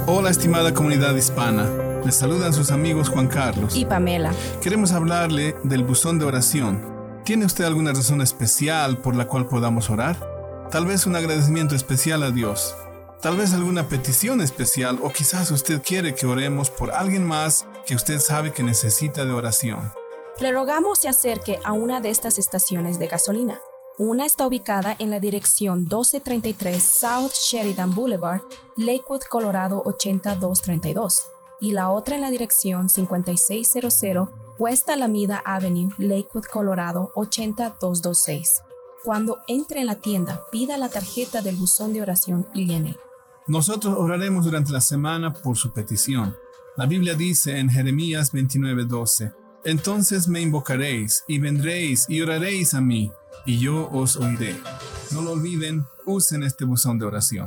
Hola, estimada comunidad hispana. Les saludan sus amigos Juan Carlos y Pamela. Queremos hablarle del buzón de oración. ¿Tiene usted alguna razón especial por la cual podamos orar? Tal vez un agradecimiento especial a Dios. Tal vez alguna petición especial, o quizás usted quiere que oremos por alguien más que usted sabe que necesita de oración. Le rogamos se acerque a una de estas estaciones de gasolina. Una está ubicada en la dirección 1233 South Sheridan Boulevard, Lakewood, Colorado 80232, y la otra en la dirección 5600 West Alameda Avenue, Lakewood, Colorado 80226. Cuando entre en la tienda, pida la tarjeta del buzón de oración y llene. Nosotros oraremos durante la semana por su petición. La Biblia dice en Jeremías 29:12, entonces me invocaréis y vendréis y oraréis a mí, y yo os oiré. No lo olviden, usen este buzón de oración.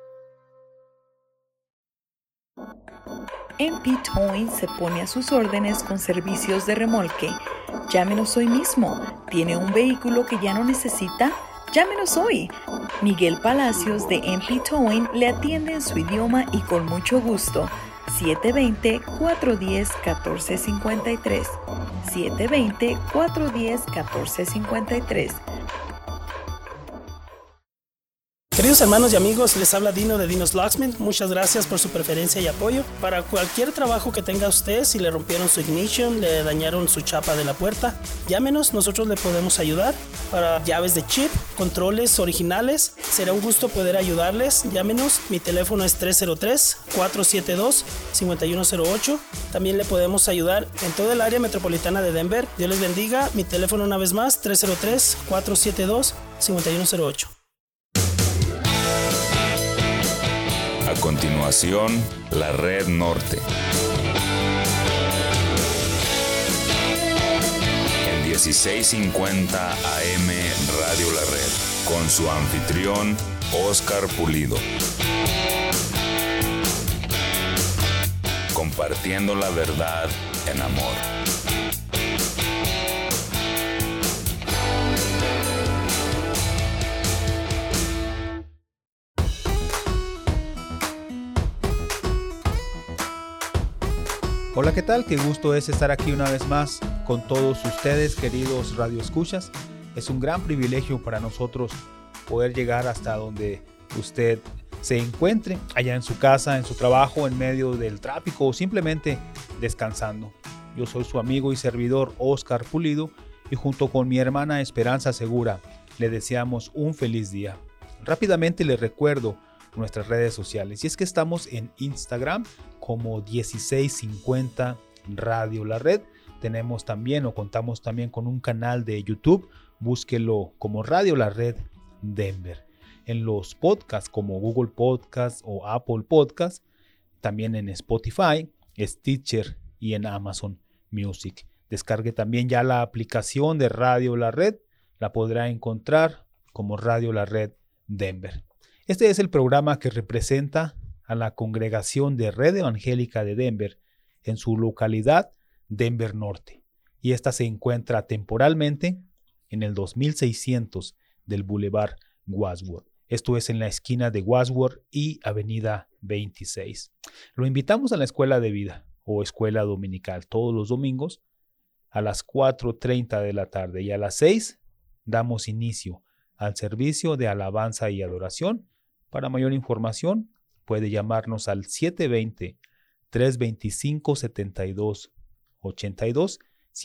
MP Towing se pone a sus órdenes con servicios de remolque. Llámenos hoy mismo. ¿Tiene un vehículo que ya no necesita? Llámenos hoy. Miguel Palacios de MP Towing le atiende en su idioma y con mucho gusto. 720-410-1453. 720-410-1453. Queridos hermanos y amigos, les habla Dino de Dino's Locksmith. Muchas gracias por su preferencia y apoyo. Para cualquier trabajo que tenga usted, si le rompieron su ignition, le dañaron su chapa de la puerta, llámenos, nosotros le podemos ayudar. Para llaves de chip, controles originales, será un gusto poder ayudarles. Llámenos, mi teléfono es 303-472-5108. También le podemos ayudar en todo el área metropolitana de Denver. Dios les bendiga. Mi teléfono una vez más, 303-472-5108. A continuación, la Red Norte. En 1650 AM Radio La Red, con su anfitrión, Oscar Pulido. Compartiendo la verdad en amor. Hola, ¿qué tal? Qué gusto es estar aquí una vez más con todos ustedes, queridos radioescuchas. Es un gran privilegio para nosotros poder llegar hasta donde usted se encuentre, allá en su casa, en su trabajo, en medio del tráfico o simplemente descansando. Yo soy su amigo y servidor Oscar Pulido y junto con mi hermana Esperanza Segura le deseamos un feliz día. Rápidamente les recuerdo nuestras redes sociales y es que estamos en Instagram como 1650 Radio La Red. Tenemos también o contamos también con un canal de YouTube, búsquelo como Radio La Red Denver. En los podcasts como Google Podcast o Apple Podcast, también en Spotify, Stitcher y en Amazon Music. Descargue también ya la aplicación de Radio La Red, la podrá encontrar como Radio La Red Denver. Este es el programa que representa a la congregación de Red Evangélica de Denver en su localidad Denver Norte, y esta se encuentra temporalmente en el 2600 del Boulevard Wadsworth. Esto es en la esquina de Wadsworth y Avenida 26. Lo invitamos a la escuela de vida o escuela dominical todos los domingos a las 4:30 de la tarde y a las 6 damos inicio al servicio de alabanza y adoración. Para mayor información puede llamarnos al 720-325-7282,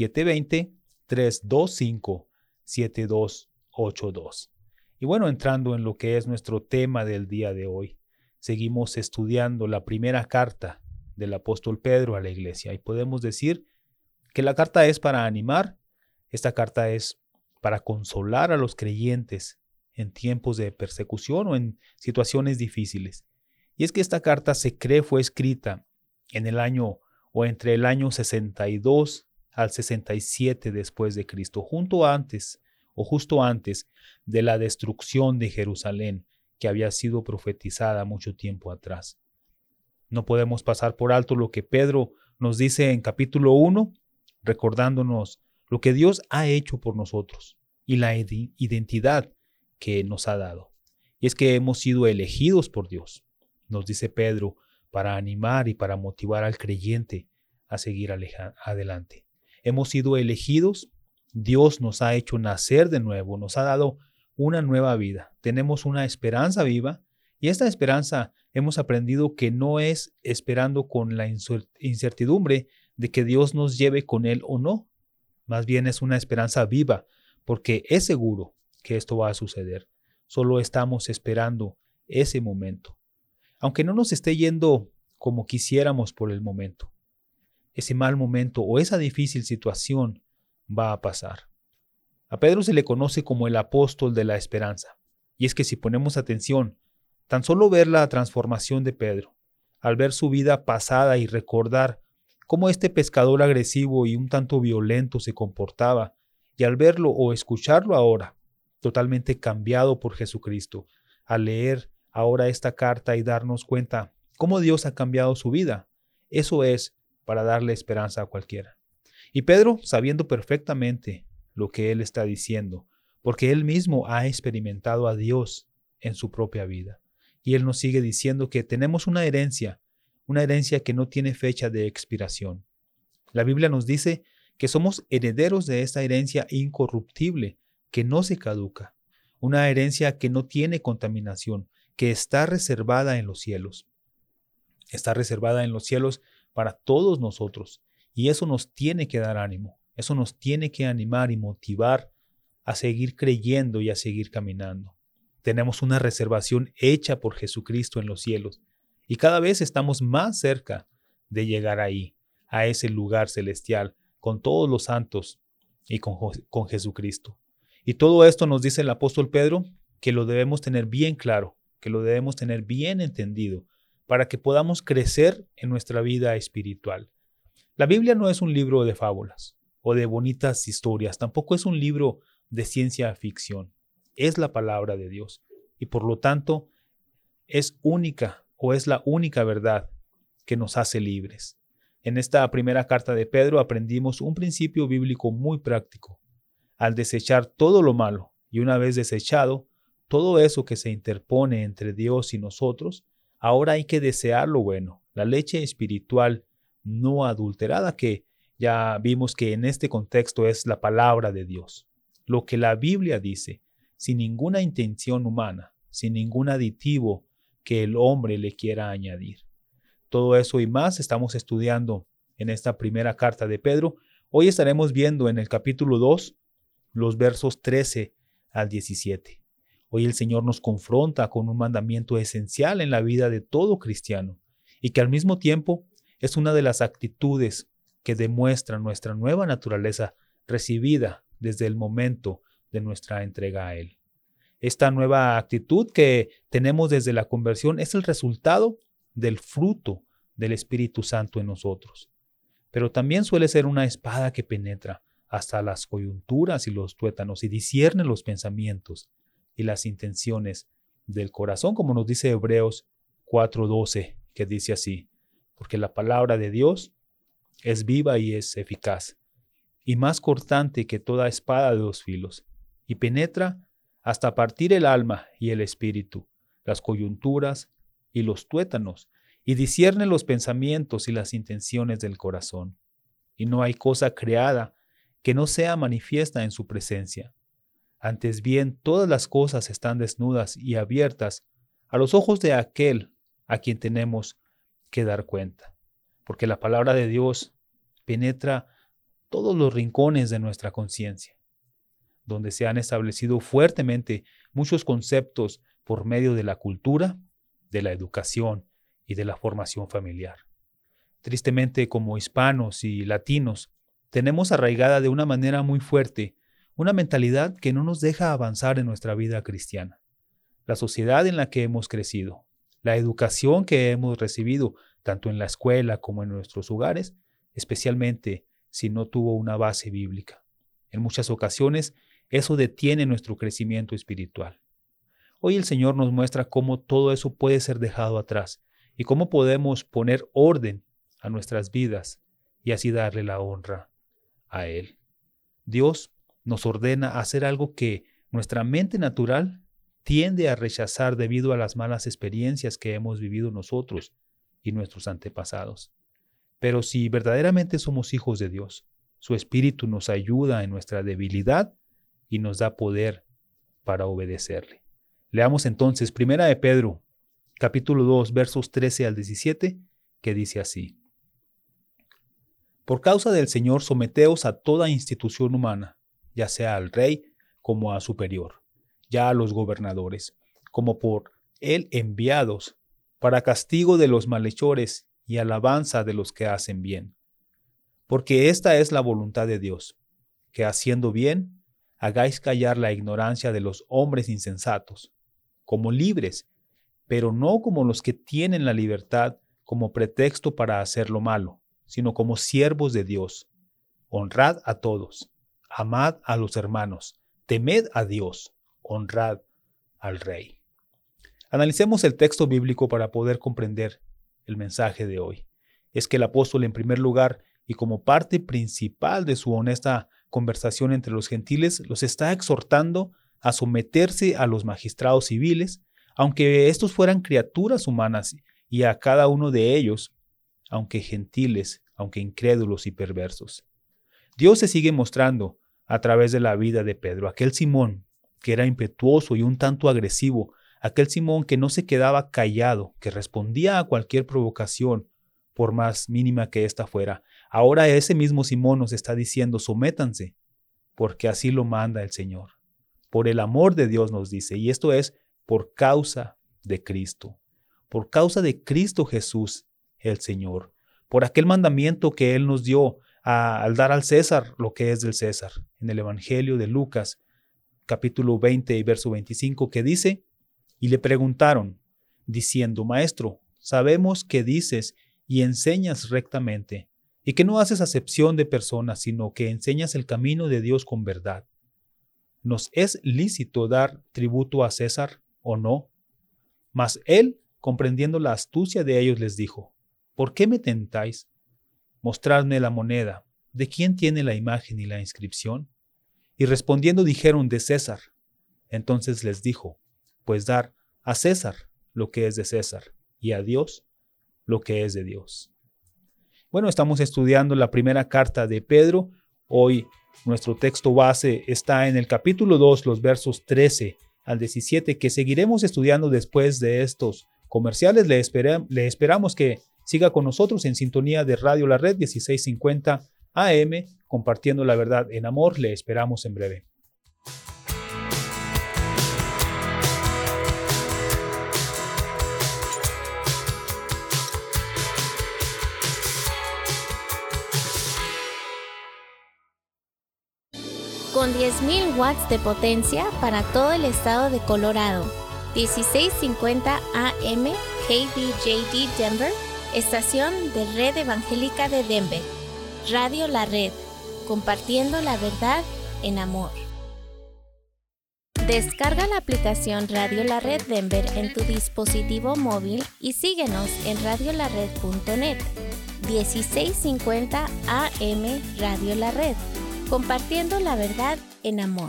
720-325-7282. Y bueno, entrando en lo que es nuestro tema del día de hoy, seguimos estudiando la primera carta del apóstol Pedro a la iglesia y podemos decir que la carta es para animar, esta carta es para consolar a los creyentes en tiempos de persecución o en situaciones difíciles. Y es que esta carta se cree fue escrita en el año o entre el año 62 al 67 después de Cristo, justo antes de la destrucción de Jerusalén que había sido profetizada mucho tiempo atrás. No podemos pasar por alto lo que Pedro nos dice en capítulo 1, recordándonos lo que Dios ha hecho por nosotros y la identidad que nos ha dado. Y es que hemos sido elegidos por Dios, nos dice Pedro, para animar y para motivar al creyente a seguir adelante. Hemos sido elegidos, Dios nos ha hecho nacer de nuevo, nos ha dado una nueva vida. Tenemos una esperanza viva y esta esperanza hemos aprendido que no es esperando con la incertidumbre de que Dios nos lleve con Él o no. Más bien es una esperanza viva porque es seguro que esto va a suceder. Solo estamos esperando ese momento. Aunque no nos esté yendo como quisiéramos por el momento, ese mal momento o esa difícil situación va a pasar. A Pedro se le conoce como el apóstol de la esperanza. Y es que si ponemos atención, tan solo ver la transformación de Pedro, al ver su vida pasada y recordar cómo este pescador agresivo y un tanto violento se comportaba, y al verlo o escucharlo ahora, totalmente cambiado por Jesucristo, al leer ahora esta carta y darnos cuenta cómo Dios ha cambiado su vida, eso es para darle esperanza a cualquiera. Y Pedro, sabiendo perfectamente lo que él está diciendo, porque él mismo ha experimentado a Dios en su propia vida. Y él nos sigue diciendo que tenemos una herencia que no tiene fecha de expiración. La Biblia nos dice que somos herederos de esta herencia incorruptible, que no se caduca, una herencia que no tiene contaminación, que está reservada en los cielos. Está reservada en los cielos para todos nosotros. Y eso nos tiene que dar ánimo. Eso nos tiene que animar y motivar a seguir creyendo y a seguir caminando. Tenemos una reservación hecha por Jesucristo en los cielos. Y cada vez estamos más cerca de llegar ahí, a ese lugar celestial, con todos los santos y con Jesucristo. Y todo esto nos dice el apóstol Pedro que lo debemos tener bien claro, que lo debemos tener bien entendido, para que podamos crecer en nuestra vida espiritual. La Biblia no es un libro de fábulas o de bonitas historias, tampoco es un libro de ciencia ficción. Es la palabra de Dios y por lo tanto es única o es la única verdad que nos hace libres. En esta primera carta de Pedro aprendimos un principio bíblico muy práctico. Al desechar todo lo malo y una vez desechado, todo eso que se interpone entre Dios y nosotros, ahora hay que desear lo bueno, la leche espiritual no adulterada, que ya vimos que en este contexto es la palabra de Dios. Lo que la Biblia dice, sin ninguna intención humana, sin ningún aditivo que el hombre le quiera añadir. Todo eso y más estamos estudiando en esta primera carta de Pedro. Hoy estaremos viendo en el capítulo 2 los versos 13 al 17. Hoy el Señor nos confronta con un mandamiento esencial en la vida de todo cristiano y que al mismo tiempo es una de las actitudes que demuestran nuestra nueva naturaleza recibida desde el momento de nuestra entrega a Él. Esta nueva actitud que tenemos desde la conversión es el resultado del fruto del Espíritu Santo en nosotros. Pero también suele ser una espada que penetra hasta las coyunturas y los tuétanos y discierne los pensamientos y las intenciones del corazón, como nos dice Hebreos 4:12, que dice así: porque la palabra de Dios es viva y es eficaz, y más cortante que toda espada de dos filos, y penetra hasta partir el alma y el espíritu, las coyunturas y los tuétanos, y discierne los pensamientos y las intenciones del corazón. Y no hay cosa creada que no sea manifiesta en su presencia. Antes bien, todas las cosas están desnudas y abiertas a los ojos de aquel a quien tenemos que dar cuenta, porque la palabra de Dios penetra todos los rincones de nuestra conciencia, donde se han establecido fuertemente muchos conceptos por medio de la cultura, de la educación y de la formación familiar. Tristemente, como hispanos y latinos, tenemos arraigada de una manera muy fuerte una mentalidad que no nos deja avanzar en nuestra vida cristiana. La sociedad en la que hemos crecido, la educación que hemos recibido, tanto en la escuela como en nuestros hogares, especialmente si no tuvo una base bíblica. En muchas ocasiones, eso detiene nuestro crecimiento espiritual. Hoy el Señor nos muestra cómo todo eso puede ser dejado atrás y cómo podemos poner orden a nuestras vidas y así darle la honra a Él. Dios nos ordena hacer algo que nuestra mente natural tiende a rechazar debido a las malas experiencias que hemos vivido nosotros y nuestros antepasados. Pero si verdaderamente somos hijos de Dios, su Espíritu nos ayuda en nuestra debilidad y nos da poder para obedecerle. Leamos entonces 1 de Pedro, capítulo 2, versos 13 al 17, que dice así: Por causa del Señor, someteos a toda institución humana, ya sea al rey como a superior, ya a los gobernadores, como por él enviados, para castigo de los malhechores y alabanza de los que hacen bien. Porque esta es la voluntad de Dios, que haciendo bien, hagáis callar la ignorancia de los hombres insensatos, como libres, pero no como los que tienen la libertad como pretexto para hacer lo malo, sino como siervos de Dios. Honrad a todos, amad a los hermanos, temed a Dios, honrad al Rey. Analicemos el texto bíblico para poder comprender el mensaje de hoy. Es que el apóstol, en primer lugar, y como parte principal de su honesta conversación entre los gentiles, los está exhortando a someterse a los magistrados civiles, aunque estos fueran criaturas humanas, y a cada uno de ellos, aunque gentiles, aunque incrédulos y perversos. Dios se sigue mostrando a través de la vida de Pedro, aquel Simón que era impetuoso y un tanto agresivo, aquel Simón que no se quedaba callado, que respondía a cualquier provocación, por más mínima que ésta fuera. Ahora ese mismo Simón nos está diciendo: sométanse, porque así lo manda el Señor. Por el amor de Dios nos dice, y esto es por causa de Cristo. Por causa de Cristo Jesús, el Señor. Por aquel mandamiento que Él nos dio al dar al César lo que es del César. En el Evangelio de Lucas, capítulo 20 y verso 25, que dice: Y le preguntaron, diciendo: Maestro, sabemos que dices y enseñas rectamente, y que no haces acepción de personas, sino que enseñas el camino de Dios con verdad. ¿Nos es lícito dar tributo a César o no? Mas él, comprendiendo la astucia de ellos, les dijo: ¿Por qué me tentáis? Mostradme la moneda. ¿De quién tiene la imagen y la inscripción? Y respondiendo dijeron: de César. Entonces les dijo: Pues dar a César lo que es de César, y a Dios lo que es de Dios. Bueno, estamos estudiando la primera carta de Pedro. Hoy nuestro texto base está en el capítulo 2, los versos 13 al 17, que seguiremos estudiando después de estos comerciales. Le esperamos que siga con nosotros en sintonía de Radio La Red 1650 AM, compartiendo la verdad en amor. Le esperamos en breve. Con 10.000 watts de potencia para todo el estado de Colorado. 1650 AM KBJD Denver, estación de Red Evangélica de Denver. Radio La Red, compartiendo la verdad en amor. Descarga la aplicación Radio La Red Denver en tu dispositivo móvil y síguenos en radiolared.net. 1650 AM Radio La Red, compartiendo la verdad en amor.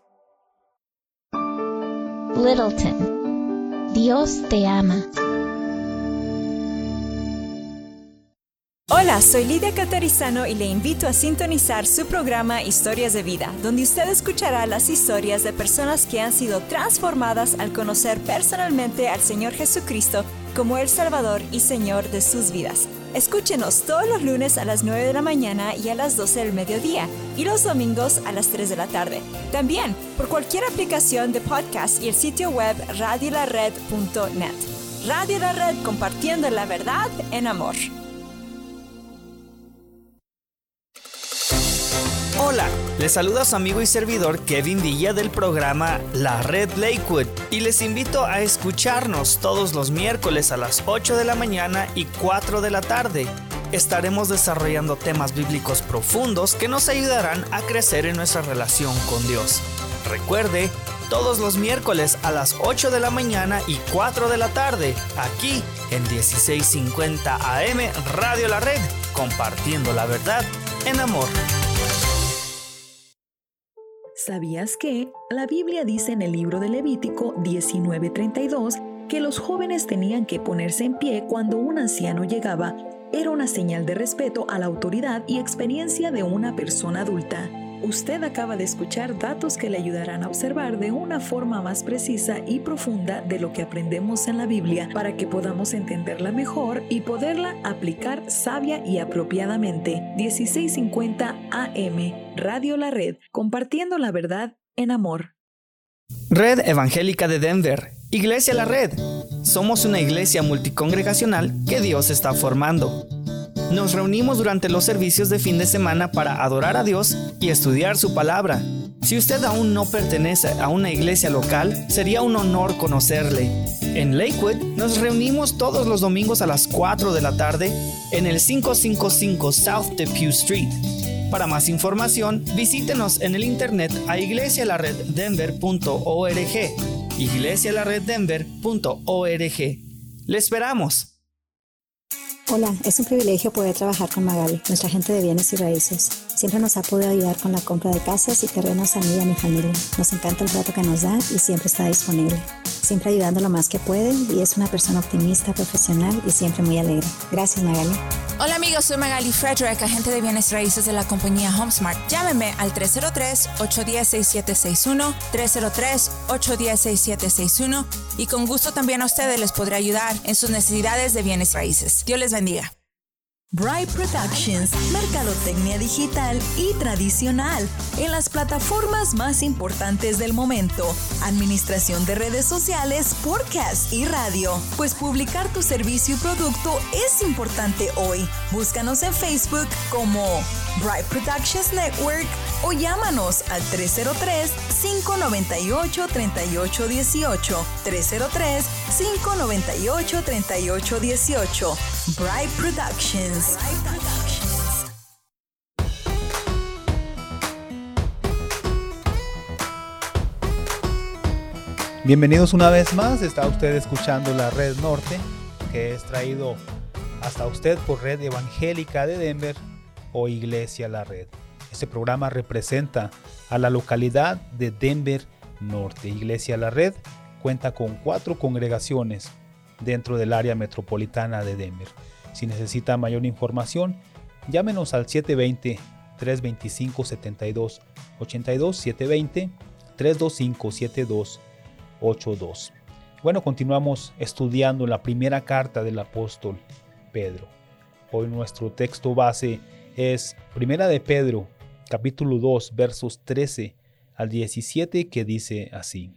Littleton, Dios te ama. Hola, soy Lidia Catarizano y le invito a sintonizar su programa Historias de Vida, donde usted escuchará las historias de personas que han sido transformadas al conocer personalmente al Señor Jesucristo como el Salvador y Señor de sus vidas. Escúchenos todos los lunes a las 9 de la mañana y a las 12 del mediodía, y los domingos a las 3 de la tarde. También por cualquier aplicación de podcast y el sitio web radiolared.net. Radio La Red, compartiendo la verdad en amor. Hola, les saluda su amigo y servidor Kevin Villa del programa La Red Lakewood y les invito a escucharnos todos los miércoles a las 8 de la mañana y 4 de la tarde. Estaremos desarrollando temas bíblicos profundos que nos ayudarán a crecer en nuestra relación con Dios. Recuerde, todos los miércoles a las 8 de la mañana y 4 de la tarde, aquí en 1650 AM Radio La Red, compartiendo la verdad en amor. ¿Sabías que la Biblia dice en el libro de Levítico 19:32 que los jóvenes tenían que ponerse en pie cuando un anciano llegaba era una señal de respeto a la autoridad y experiencia de una persona adulta. Usted acaba de escuchar datos que le ayudarán a observar de una forma más precisa y profunda de lo que aprendemos en la Biblia para que podamos entenderla mejor y poderla aplicar sabia y apropiadamente. 1650 AM, Radio La Red, compartiendo la verdad en amor. Red Evangélica de Denver, Iglesia La Red. Somos una iglesia multicongregacional que Dios está formando. Nos reunimos durante los servicios de fin de semana para adorar a Dios y estudiar su palabra. Si usted aún no pertenece a una iglesia local, sería un honor conocerle. En Lakewood nos reunimos todos los domingos a las 4 de la tarde en el 555 South Depew Street. Para más información, visítenos en el internet a iglesialareddenver.org. iglesialareddenver.org. ¡Le esperamos! Hola, es un privilegio poder trabajar con Magali, nuestra agente de bienes y raíces. Siempre nos ha podido ayudar con la compra de casas y terrenos a mí y a mi familia. Nos encanta el trato que nos da y siempre está disponible. Siempre ayudando lo más que puede y es una persona optimista, profesional y siempre muy alegre. Gracias, Magali. Hola amigos, soy Magali Frederick, agente de bienes raíces de la compañía HomeSmart. Llámeme al 303-810-6761, 303-810-6761 y con gusto también a ustedes les podré ayudar en sus necesidades de bienes raíces. Dios les bendiga. Bright Productions, mercadotecnia digital y tradicional en las plataformas más importantes del momento, administración de redes sociales, podcast y radio. Pues publicar tu servicio y producto es importante hoy. Búscanos en Facebook como Bright Productions Network o llámanos al 303-598-3818, 303-598-3818. Bright Productions. Bienvenidos una vez más, está usted escuchando la Red Norte, que es traído hasta usted por Red Evangélica de Denver o Iglesia La Red. Este programa representa a la localidad de Denver Norte. Iglesia La Red cuenta con 4 congregaciones dentro del área metropolitana de Denver. Si necesita mayor información, llámenos al 720-325-7282, 720-325-7282. Bueno, continuamos estudiando la primera carta del apóstol Pedro. Hoy nuestro texto base es Primera de Pedro, capítulo 2, versos 13 al 17, que dice así: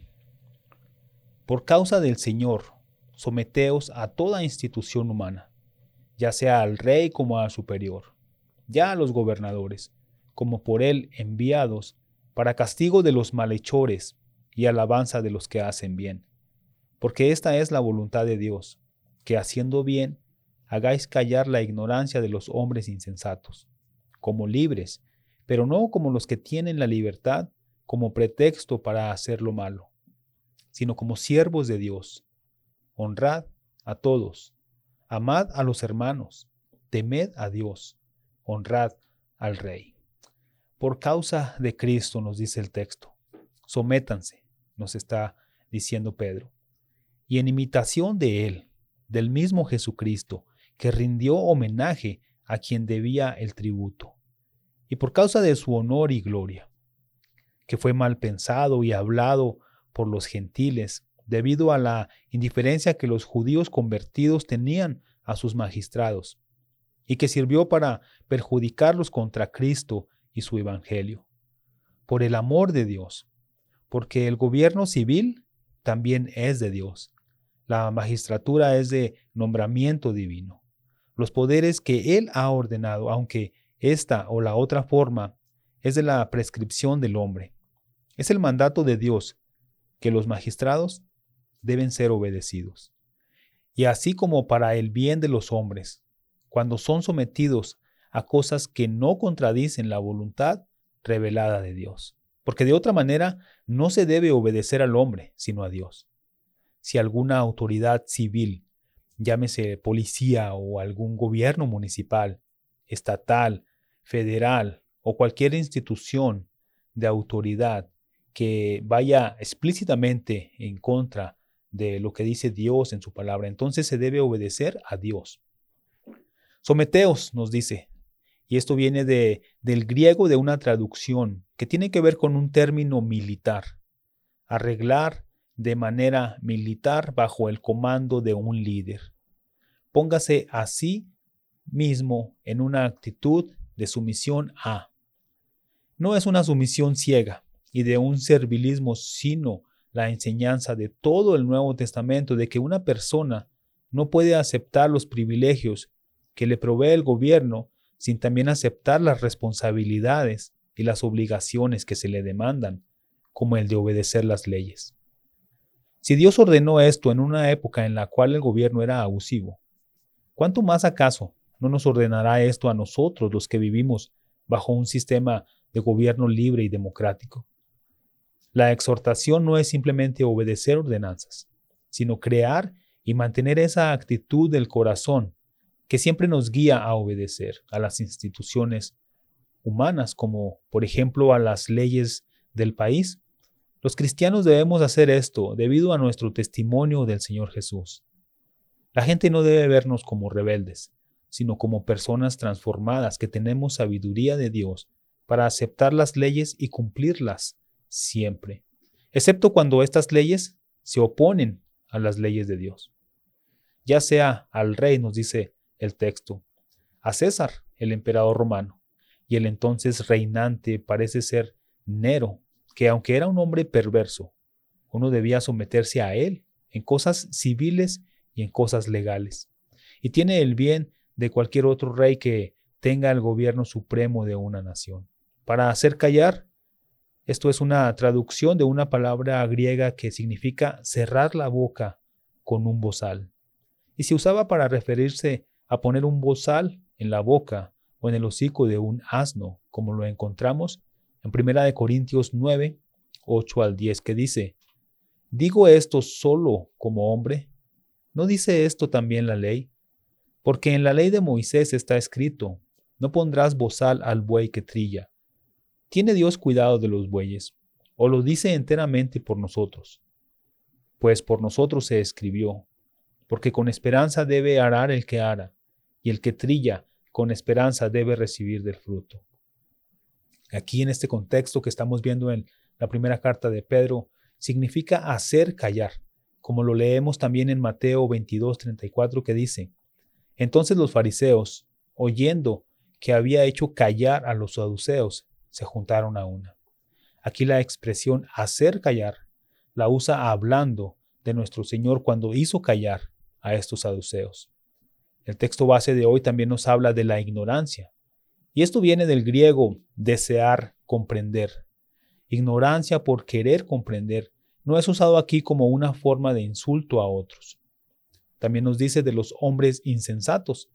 Por causa del Señor, someteos a toda institución humana, ya sea al rey como al superior, ya a los gobernadores, como por él enviados, para castigo de los malhechores y alabanza de los que hacen bien. Porque esta es la voluntad de Dios, que haciendo bien, hagáis callar la ignorancia de los hombres insensatos, como libres, pero no como los que tienen la libertad como pretexto para hacer lo malo, sino como siervos de Dios. Honrad a todos, amad a los hermanos, temed a Dios, honrad al Rey. Por causa de Cristo, nos dice el texto, sométanse, nos está diciendo Pedro, y en imitación de Él, del mismo Jesucristo, que rindió homenaje a quien debía el tributo, y por causa de su honor y gloria, que fue mal pensado y hablado por los gentiles, debido a la indiferencia que los judíos convertidos tenían a sus magistrados, y que sirvió para perjudicarlos contra Cristo y su evangelio. Por el amor de Dios, porque el gobierno civil también es de Dios, la magistratura es de nombramiento divino. Los poderes que Él ha ordenado, aunque esta o la otra forma es de la prescripción del hombre. Es el mandato de Dios que los magistrados deben ser obedecidos. Y así como para el bien de los hombres, cuando son sometidos a cosas que no contradicen la voluntad revelada de Dios. Porque de otra manera no se debe obedecer al hombre, sino a Dios. Si alguna autoridad civil, llámese policía o algún gobierno municipal, estatal, federal o cualquier institución de autoridad que vaya explícitamente en contra de lo que dice Dios en su palabra. Entonces se debe obedecer a Dios. Someteos, nos dice, y esto viene del griego, de una traducción que tiene que ver con un término militar. Arreglar de manera militar bajo el comando de un líder. Póngase a sí mismo en una actitud de sumisión a. No es una sumisión ciega y de un servilismo, sino la enseñanza de todo el Nuevo Testamento de que una persona no puede aceptar los privilegios que le provee el gobierno sin también aceptar las responsabilidades y las obligaciones que se le demandan, como el de obedecer las leyes. Si Dios ordenó esto en una época en la cual el gobierno era abusivo, ¿cuánto más acaso no nos ordenará esto a nosotros, los que vivimos bajo un sistema de gobierno libre y democrático? La exhortación no es simplemente obedecer ordenanzas, sino crear y mantener esa actitud del corazón que siempre nos guía a obedecer a las instituciones humanas, como por ejemplo a las leyes del país. Los cristianos debemos hacer esto debido a nuestro testimonio del Señor Jesús. La gente no debe vernos como rebeldes, sino como personas transformadas que tenemos sabiduría de Dios para aceptar las leyes y cumplirlas siempre, excepto cuando estas leyes se oponen a las leyes de Dios. Ya sea al rey, nos dice el texto, a César, el emperador romano, y el entonces reinante parece ser Nero, que aunque era un hombre perverso, uno debía someterse a él en cosas civiles y en cosas legales, y tiene el bien de cualquier otro rey que tenga el gobierno supremo de una nación. Para hacer callar, esto es una traducción de una palabra griega que significa cerrar la boca con un bozal, y se usaba para referirse a poner un bozal en la boca o en el hocico de un asno, como lo encontramos en 1 Corintios 9, 8 al 10, que dice: ¿Digo esto solo como hombre? ¿No dice esto también la ley? Porque en la ley de Moisés está escrito: no pondrás bozal al buey que trilla. ¿Tiene Dios cuidado de los bueyes? ¿O lo dice enteramente por nosotros? Pues por nosotros se escribió, porque con esperanza debe arar el que ara, y el que trilla con esperanza debe recibir del fruto. Aquí en este contexto que estamos viendo en la primera carta de Pedro, significa hacer callar, como lo leemos también en Mateo 22:34, que dice: entonces los fariseos, oyendo que había hecho callar a los saduceos, se juntaron a una. Aquí la expresión hacer callar la usa hablando de nuestro Señor cuando hizo callar a estos saduceos. El texto base de hoy también nos habla de la ignorancia, y esto viene del griego desear comprender. Ignorancia por querer comprender no es usado aquí como una forma de insulto a otros. También nos dice de los hombres insensatos,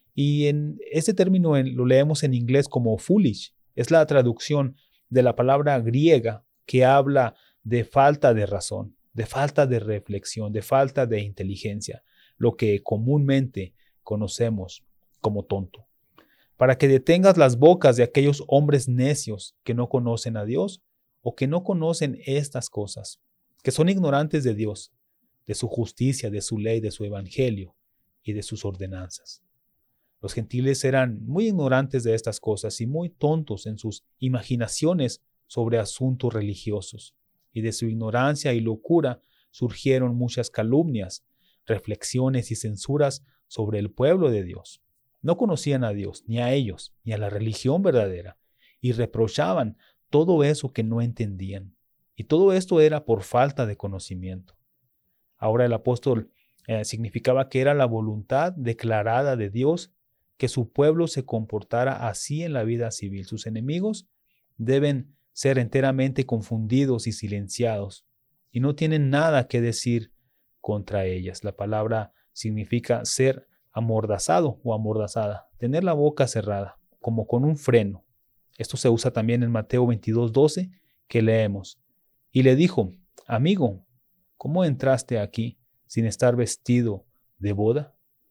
y en este término lo leemos en inglés como foolish. Es la traducción de la palabra griega que habla de falta de razón, de falta de reflexión, de falta de inteligencia, lo que comúnmente conocemos como tonto. Para que detengas las bocas de aquellos hombres necios que no conocen a Dios o que no conocen estas cosas, que son ignorantes de Dios, de su justicia, de su ley, de su evangelio y de sus ordenanzas. Los gentiles eran muy ignorantes de estas cosas y muy tontos en sus imaginaciones sobre asuntos religiosos, y de su ignorancia y locura surgieron muchas calumnias, reflexiones y censuras sobre el pueblo de Dios. No conocían a Dios, ni a ellos, ni a la religión verdadera, y reprochaban todo eso que no entendían. Y todo esto era por falta de conocimiento. Ahora el apóstol significaba que era la voluntad declarada de Dios que su pueblo se comportara así en la vida civil. Sus enemigos deben ser enteramente confundidos y silenciados, y no tienen nada que decir contra ellas. La palabra significa ser amordazado o amordazada, tener la boca cerrada, como con un freno. Esto se usa también en Mateo 22:12, que leemos: y le dijo: amigo, ¿cómo entraste aquí sin estar vestido de boda?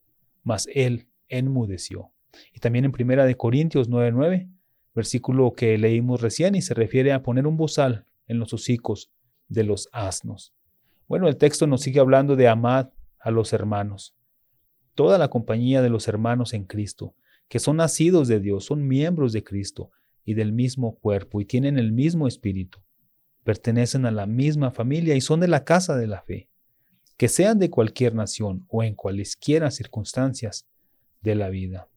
Mas él enmudeció. Y también en 1 Corintios 9:9, versículo que leímos recién, y se refiere a poner un bozal en los hocicos de los asnos. Bueno, el texto nos sigue hablando de amad a los hermanos. Toda la compañía de los hermanos en Cristo, que son nacidos de Dios, son miembros de Cristo y del mismo cuerpo y tienen el mismo espíritu. Pertenecen a la misma familia y son de la casa de la fe. Que sean de cualquier nación o en cualesquiera circunstancias de la vida.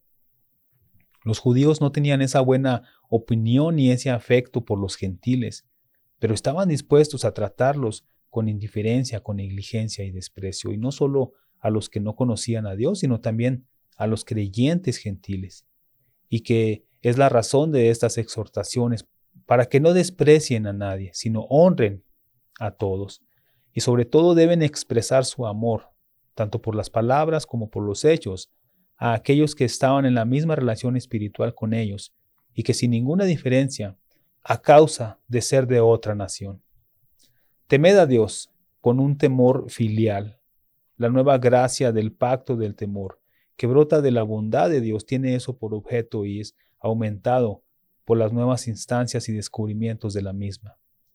Los judíos no tenían esa buena opinión ni ese afecto por los gentiles, pero estaban dispuestos a tratarlos con indiferencia, con negligencia y desprecio, y no solo a los que no conocían a Dios, sino también a los creyentes gentiles, y que es la razón de estas exhortaciones, para que no desprecien a nadie, sino honren a todos, y sobre todo deben expresar su amor, tanto por las palabras como por los hechos, a aquellos que estaban en la misma relación espiritual con ellos, y que sin ninguna diferencia, a causa de ser de otra nación. Temed a Dios con un temor filial. La nueva gracia del pacto del temor, que brota de la bondad de Dios, tiene eso por objeto y es aumentado por las nuevas instancias y descubrimientos de la misma,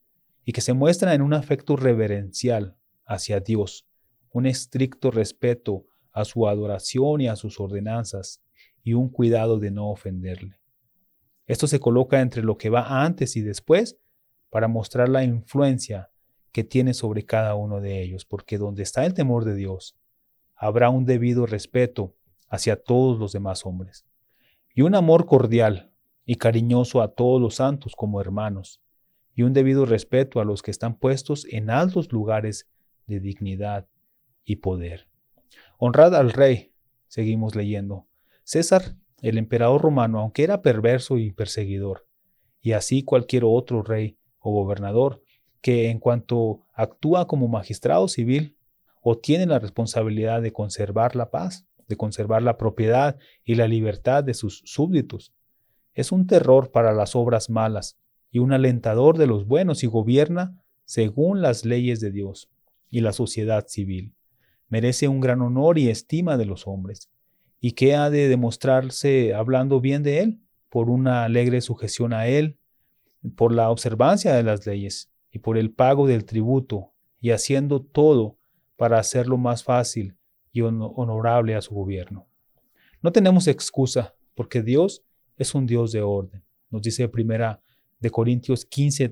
y que se muestra en un afecto reverencial hacia Dios, un estricto respeto a su adoración y a sus ordenanzas, y un cuidado de no ofenderle. Esto se coloca entre lo que va antes y después para mostrar la influencia que tiene sobre cada uno de ellos, porque donde está el temor de Dios, habrá un debido respeto hacia todos los demás hombres, y un amor cordial y cariñoso a todos los santos como hermanos, y un debido respeto a los que están puestos en altos lugares de dignidad y poder. Honrad al rey, seguimos leyendo. César, el emperador romano, aunque era perverso y perseguidor, y así cualquier otro rey o gobernador, que en cuanto actúa como magistrado civil o tiene la responsabilidad de conservar la paz, de conservar la propiedad y la libertad de sus súbditos, es un terror para las obras malas y un alentador de los buenos y gobierna según las leyes de Dios y la sociedad civil. Merece un gran honor y estima de los hombres. ¿Y qué ha de demostrarse hablando bien de él? Por una alegre sujeción a él, por la observancia de las leyes y por el pago del tributo, y haciendo todo para hacerlo más fácil y honorable a su gobierno. No tenemos excusa, porque Dios es un Dios de orden. Nos dice 1 Corintios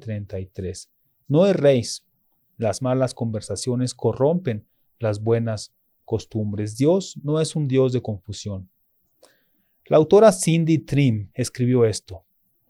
15:33. No erréis, las malas conversaciones corrompen las buenas costumbres. Dios no es un Dios de confusión. La autora Cindy Trimm escribió esto: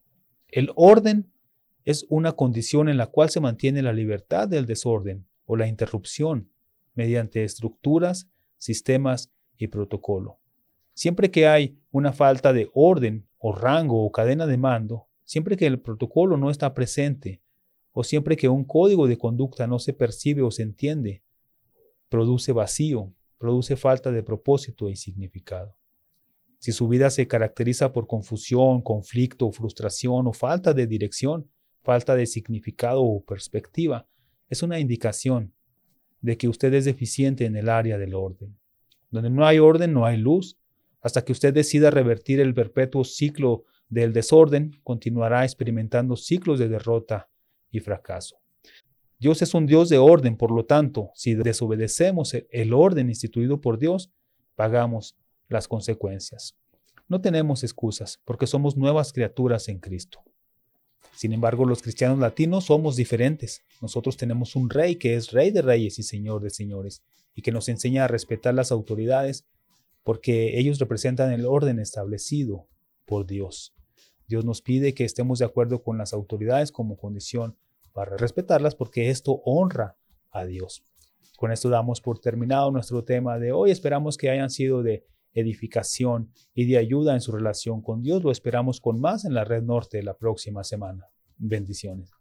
el orden es una condición en la cual se mantiene la libertad del desorden o la interrupción mediante estructuras, sistemas y protocolo. Siempre que hay una falta de orden o rango o cadena de mando, siempre que el protocolo no está presente o siempre que un código de conducta no se percibe o se entiende, produce vacío, produce falta de propósito y significado. Si su vida se caracteriza por confusión, conflicto, frustración o falta de dirección, falta de significado o perspectiva, es una indicación de que usted es deficiente en el área del orden. Donde no hay orden, no hay luz. Hasta que usted decida revertir el perpetuo ciclo del desorden, continuará experimentando ciclos de derrota y fracaso. Dios es un Dios de orden, por lo tanto, si desobedecemos el orden instituido por Dios, pagamos las consecuencias. No tenemos excusas, porque somos nuevas criaturas en Cristo. Sin embargo, los cristianos latinos somos diferentes. Nosotros tenemos un rey que es Rey de Reyes y Señor de Señores, y que nos enseña a respetar las autoridades porque ellos representan el orden establecido por Dios. Dios nos pide que estemos de acuerdo con las autoridades como condición para respetarlas, porque esto honra a Dios. Con esto damos por terminado nuestro tema de hoy. Esperamos que hayan sido de edificación y de ayuda en su relación con Dios. Lo esperamos con más en la Red Norte la próxima semana. Bendiciones.